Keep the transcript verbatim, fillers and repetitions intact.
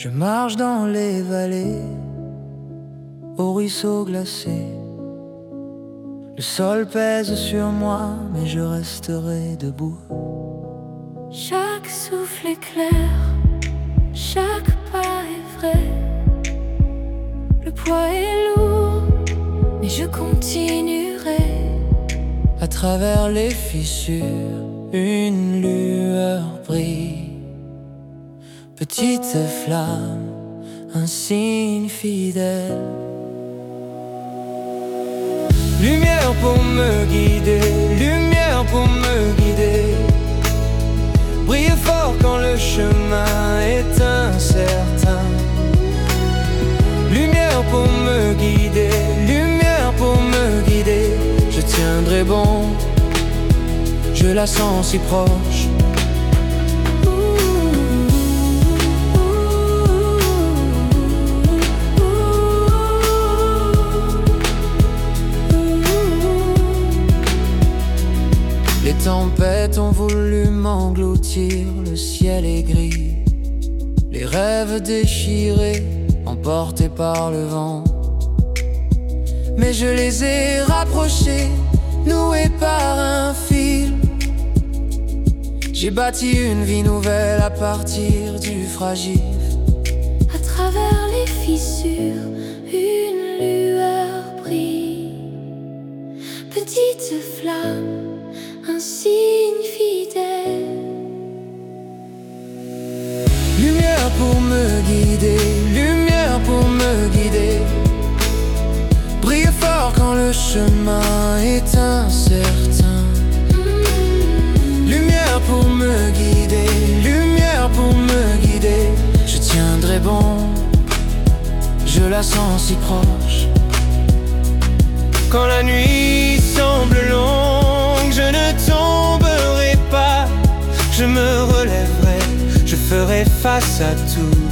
Je marche dans les vallées, au ruisseau glacé. Le sol pèse sur moi, mais je resterai debout. Chaque souffle est clair, chaque pas est vrai. Le poids est lourd, mais je continuerai. À travers les fissures, une lueur brille. Petite flamme, un signe fidèle. Lumière pour me guider, lumière pour me guider. Brille fort quand le chemin est incertain. Lumière pour me guider, lumière pour me guider. Je tiendrai bon, je la sens si proche. Les tempêtes ont voulu m'engloutir, le ciel est gris. Les rêves déchirés, emportés par le vent. Mais je les ai rapprochés, noués par un fil. J'ai bâti une vie nouvelle à partir du fragile. À travers les fissures, une lueur brille. Petite flamme, un signe fidèle. Lumière pour me guider, lumière pour me guider. Brille fort quand le chemin est incertain. Lumière pour me guider, lumière pour me guider. Je tiendrai bon, je la sens si proche. Quand la nuit semble longue, je ne tomberai pas. Je me relèverai, je ferai face à tout.